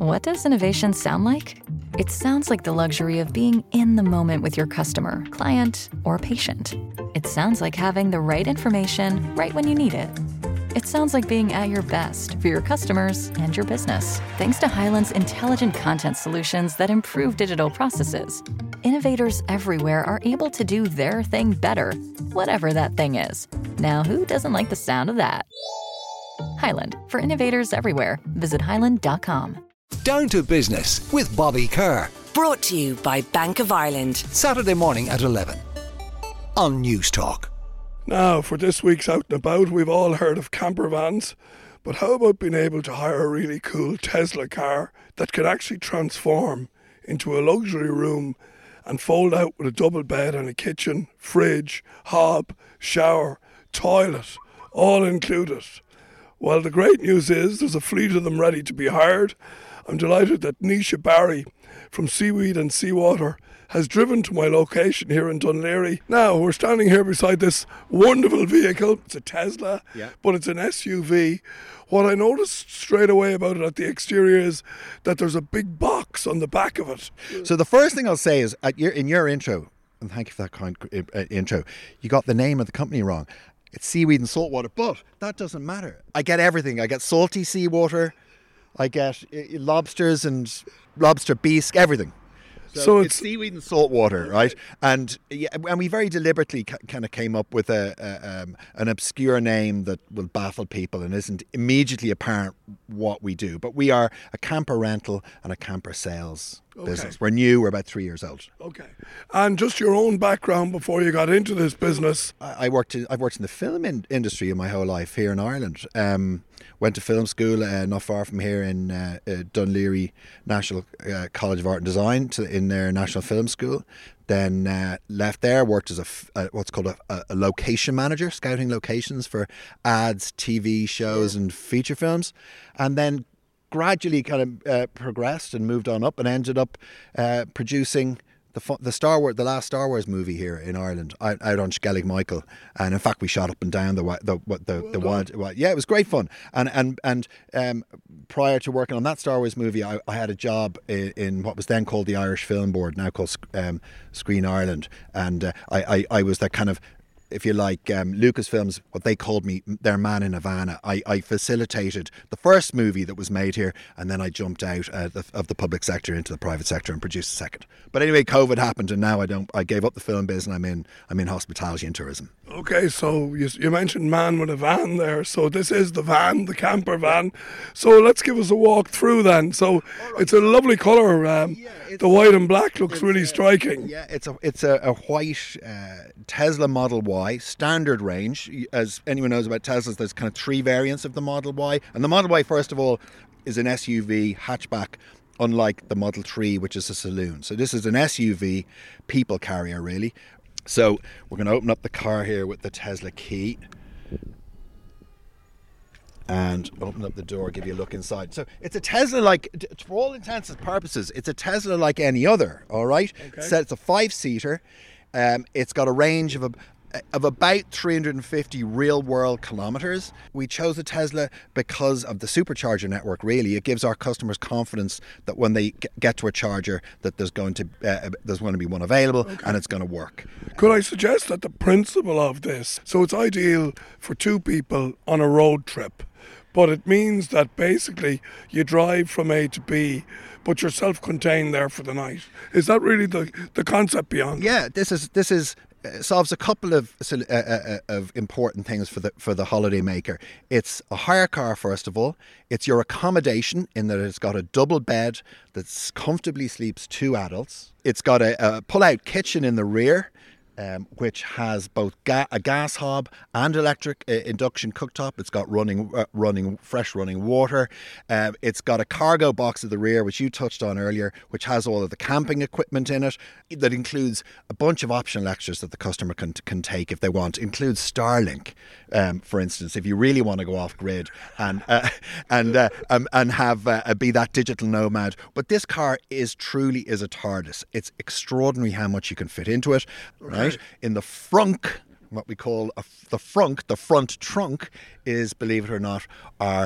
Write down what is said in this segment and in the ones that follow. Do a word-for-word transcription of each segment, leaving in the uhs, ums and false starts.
What does innovation sound like? It sounds like the luxury of being in the moment with your customer, client, or patient. It sounds like having the right information right when you need it. It sounds like being at your best for your customers and your business. Thanks to Hyland's intelligent content solutions that improve digital processes, innovators everywhere are able to do their thing better, whatever that thing is. Now, who doesn't like the sound of that? Hyland, for innovators everywhere. Visit hyland dot com. Down to Business with Bobby Kerr. Brought to you by Bank of Ireland. Saturday morning at eleven on News Talk. Now, for this week's Out and About, we've all heard of camper vans, but how about being able to hire a really cool Tesla car that can actually transform into a luxury room and fold out with a double bed and a kitchen, fridge, hob, shower, toilet, all included? Well, the great news is there's a fleet of them ready to be hired. I'm delighted that Nisha Barry from Seaweed and Seawater has driven to my location here in Dún Laoghaire. Now, we're standing here beside this wonderful vehicle. It's a Tesla, yeah. But it's an S U V. What I noticed straight away about it at the exterior is that there's a big box on the back of it. So the first thing I'll say is, at your, in your intro, and thank you for that kind uh, intro, you got the name of the company wrong. It's Seaweed and Saltwater, but that doesn't matter. I get everything. I get salty seawater, I get uh, lobsters and lobster bisque, everything. So, so it's, it's seaweed and saltwater, right? And yeah, and we very deliberately ca- kind of came up with a, a um, an obscure name that will baffle people and isn't immediately apparent what we do. But we are a camper rental and a camper sales okay. business. We're new. We're about three years old. Okay. And just your own background before you got into this business. I, I worked. In, I've worked in the film in, industry in my whole life here in Ireland. Um, went to film school uh, not far from here in uh, uh, Dún Laoghaire National uh, College of Art and Design to, in their National Film School. Then uh, left there, worked as a, uh, what's called a, a location manager, scouting locations for ads, T V shows and feature films. And then gradually kind of uh, progressed and moved on up and ended up uh, producing the the Star Wars, the last Star Wars movie here in Ireland, out, out on Skellig Michael, and in fact we shot up and down the the the, the, the wild, wild. Yeah, it was great fun. And and and um, prior to working on that Star Wars movie, I, I had a job in, in what was then called the Irish Film Board, now called um, Screen Ireland, and uh, I, I I was that kind of, if you like, um, Lucasfilms, what they called me, their man in Havana. I, I facilitated the first movie that was made here, and then I jumped out uh, the, of the public sector into the private sector and produced the second. But anyway, COVID happened, and now I don't. I gave up the film biz, and I'm in. I'm in hospitality and tourism. Okay, so you, you mentioned man with a van there. So this is the van, the camper van. So let's give us a walk through then. So right. It's a lovely colour. Um, yeah, the white and black looks really a, striking. Yeah, it's a it's a, a white uh, Tesla Model Y standard range. As anyone knows about Teslas, there's kind of three variants of the Model Y, and the Model Y, first of all, is an S U V hatchback, unlike the Model three, which is a saloon. So this is an S U V people carrier, really. So we're going to open up the car here with the Tesla key and open up the door, give you a look inside. So it's a Tesla like, for all intents and purposes, it's a Tesla like any other, all right? Okay. So it's a five-seater. Um, it's got a range of a of about three hundred fifty real-world kilometres. We chose a Tesla because of the supercharger network, really. It gives our customers confidence that when they get to a charger, that there's going to uh, there's going to be one available, okay, and it's going to work. Could I suggest that the principle of this, so it's ideal for two people on a road trip, but it means that basically you drive from A to B, but you're self-contained there for the night. Is that really the, the concept beyond it? Yeah, this is this is uh, solves a couple of uh, uh, of important things for the for the holiday maker. It's a hire car, first of all. It's your accommodation in that it's got a double bed that comfortably sleeps two adults. It's got a, a pull-out kitchen in the rear, Um, which has both ga- a gas hob and electric uh, induction cooktop. It's got running, uh, running, fresh running water. Uh, it's got a cargo box at the rear, which you touched on earlier, which has all of the camping equipment in it. That includes a bunch of optional extras that the customer can can take if they want. It includes Starlink, um, for instance, if you really want to go off grid and uh, and uh, um, and have uh, be that digital nomad. But this car is truly is a TARDIS. It's extraordinary how much you can fit into it. Right. Right. In the frunk, what we call a, the frunk, the front trunk is, believe it or not, are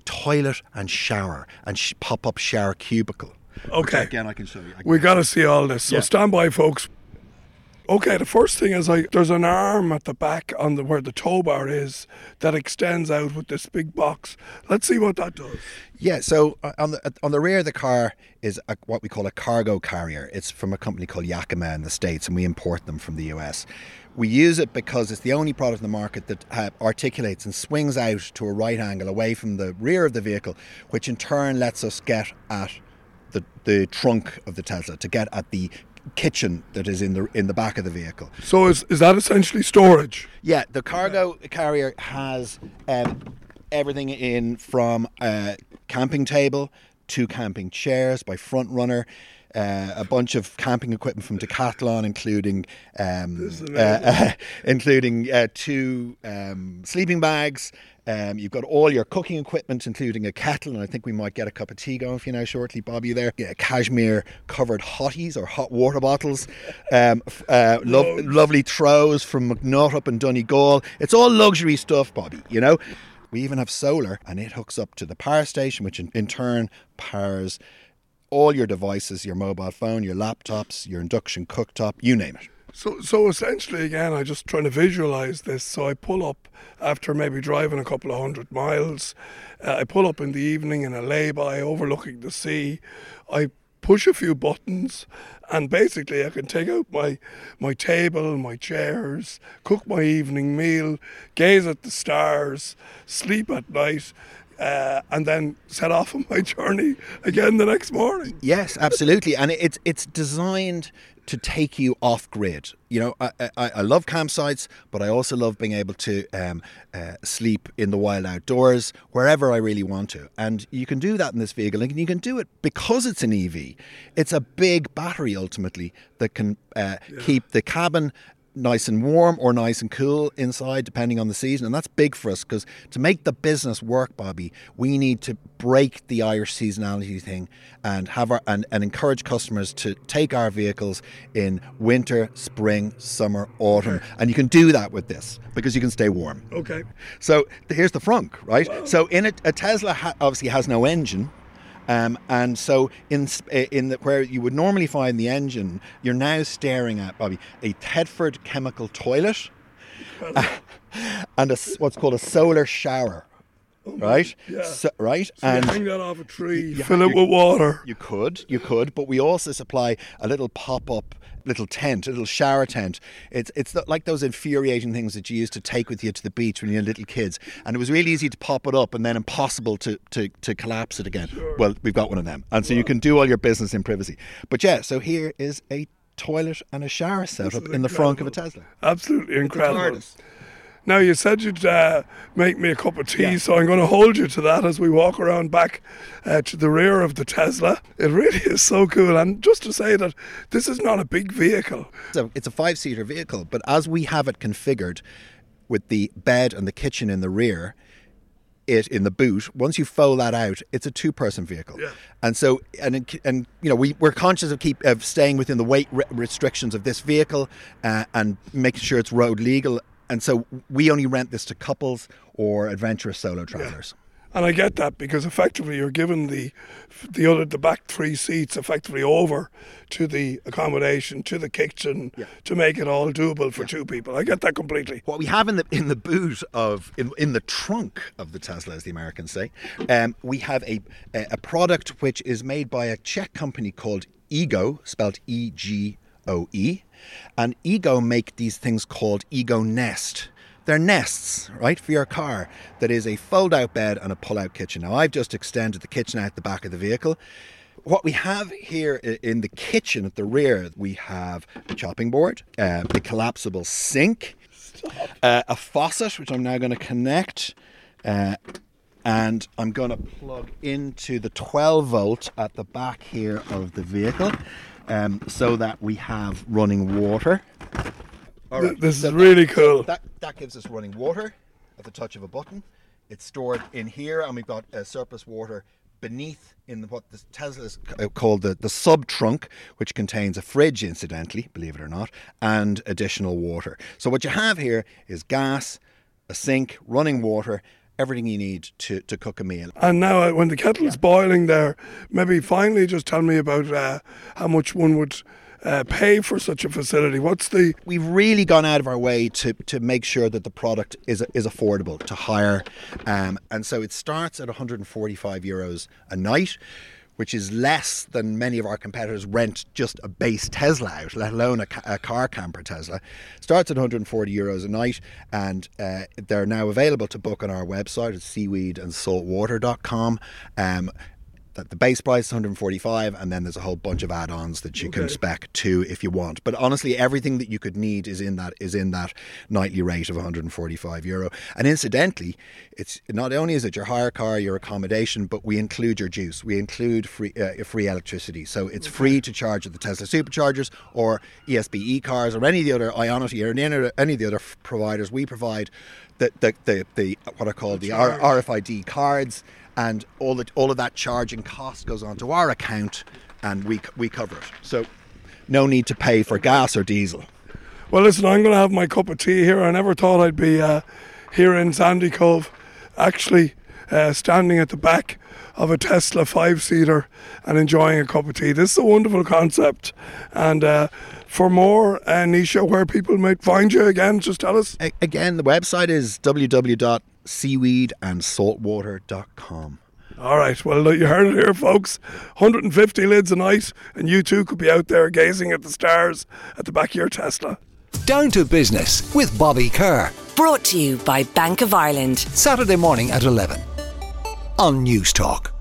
toilet and shower and sh- pop-up shower cubicle. Okay. Which again, I can show you. I can We got to see all this. So Yeah. stand by, folks. Okay, the first thing is like there's an arm at the back on the where the tow bar is that extends out with this big box. Let's see what that does. Yeah, so uh, on the on the rear of the car is a, what we call a cargo carrier. It's from a company called Yakima in the States, and we import them from the U S. We use it because it's the only product in the market that uh, articulates and swings out to a right angle away from the rear of the vehicle, which in turn lets us get at the the trunk of the Tesla, to get at the kitchen that is in the in the back of the vehicle. So is is that essentially storage? Yeah, the cargo carrier has um, everything in from a camping table to camping chairs by Front Runner, uh, a bunch of camping equipment from Decathlon, including um, uh, uh, including uh, two um, sleeping bags. Um, you've got all your cooking equipment, including a kettle, and I think we might get a cup of tea going for you now shortly, Bobby, there. Yeah, cashmere covered hotties or hot water bottles. Um, uh, lo- lovely throws from McNutt up in Donegal. It's all luxury stuff, Bobby, you know. We even have solar, and it hooks up to the power station, which in, in turn powers all your devices, your mobile phone, your laptops, your induction cooktop, you name it. So, so essentially, again, I'm just trying to visualize this. So I pull up after maybe driving a couple of hundred miles. Uh, I pull up in the evening in a lay-by overlooking the sea. I push a few buttons, and basically I can take out my my table, my chairs, cook my evening meal, gaze at the stars, sleep at night. Uh, and then set off on my journey again the next morning. Yes, absolutely, and it's it's designed to take you off grid. You know, I, I, I love campsites, but I also love being able to um, uh, sleep in the wild outdoors wherever I really want to. And you can do that in this vehicle, and you can do it because it's an E V. It's a big battery ultimately that can uh, yeah. keep the cabin nice and warm or nice and cool inside, depending on the season. And that's big for us, because to make the business work, Bobby, we need to break the Irish seasonality thing and have our and, and encourage customers to take our vehicles in winter, spring, summer, autumn. Okay. And you can do that with this because you can stay warm. Okay. So here's the frunk, right? Wow. So in it, a Tesla ha- obviously has no engine. Um, and so in in the, where you would normally find the engine, you're now staring at, Bobby, a Tedford chemical toilet uh, and a, what's called a solar shower, oh right? Yeah. So, right? So and you hang that off a tree, you, fill you, it with water. You could, you could, but we also supply a little pop-up little tent, a little shower tent. It's it's like those infuriating things that you used to take with you to the beach when you were little kids, and it was really easy to pop it up and then impossible to to, to collapse it again. Sure. Well, we've got one of them, and so wow. you can do all your business in privacy. But yeah, so here is a toilet and a shower setup in the front of a Tesla. Absolutely incredible. Now, you said you'd uh, make me a cup of tea, yeah. so I'm going to hold you to that as we walk around back uh, to the rear of the Tesla. It really is so cool. And just to say that this is not a big vehicle. It's a, it's a five-seater vehicle, but as we have it configured with the bed and the kitchen in the rear, it in the boot, once you fold that out, it's a two-person vehicle. Yeah. And so, and and you know, we we're conscious of keep of staying within the weight re- restrictions of this vehicle uh, and making sure it's road legal. And so we only rent this to couples or adventurous solo travelers. Yeah. And I get that, because effectively you're giving the the other the back three seats effectively over to the accommodation, to the kitchen, yeah. to make it all doable for yeah. two people. I get that completely. What we have in the in the boot of in, in the trunk of the Tesla, as the Americans say, um, we have a a product which is made by a Czech company called Ego, spelled E G O E. And Ego make these things called Ego Nest. They're nests, right, for your car. That is a fold-out bed and a pull-out kitchen. Now, I've just extended the kitchen out the back of the vehicle. What we have here in the kitchen at the rear, we have a chopping board, uh, a collapsible sink, uh, a faucet, which I'm now going to connect, uh, and I'm going to plug into the twelve volt at the back here of the vehicle. Um, so that we have running water. All right. This so is really that, cool. That, that gives us running water at the touch of a button. It's stored in here, and we've got uh, surplus water beneath in the, what the Tesla is called the, the sub-trunk, which contains a fridge, incidentally, believe it or not, and additional water. So what you have here is gas, a sink, running water, everything you need to, to cook a meal. And now uh, when the kettle's yeah. boiling there, maybe finally just tell me about uh, how much one would uh, pay for such a facility. What's the... We've really gone out of our way to, to make sure that the product is is affordable to hire. Um, and so it starts at one hundred forty-five euros a night, which is less than many of our competitors rent just a base Tesla out, let alone a, a car camper Tesla. Starts at one hundred forty euros a night, and uh, they're now available to book on our website at seaweed and saltwater dot com. Um, The base price is one hundred forty-five, and then there's a whole bunch of add-ons that you okay. can spec to if you want. But honestly, everything that you could need is in that is in that nightly rate of one hundred forty-five euro. And incidentally, it's not only is it your hire car, your accommodation, but we include your juice. We include free uh, free electricity, so it's okay. free to charge at the Tesla superchargers or E S B E cars or any of the other Ionity or any, any of the other providers. We provide the the the, the what are called the, the R F I D cards. And all that, all of that charging cost goes onto our account, and we we cover it. So, no need to pay for gas or diesel. Well, listen, I'm going to have my cup of tea here. I never thought I'd be uh, here in Sandycove, actually uh, standing at the back of a Tesla five-seater and enjoying a cup of tea. This is a wonderful concept. And uh, for more, uh, Nisha, where people might find you again, just tell us. A- again, the website is w w w dot seaweed and saltwater dot com. All right, well, you heard it here, folks. one hundred fifty lids a night, and you too could be out there gazing at the stars at the back of your Tesla. Down to Business with Bobby Kerr. Brought to you by Bank of Ireland. Saturday morning at eleven on News Talk.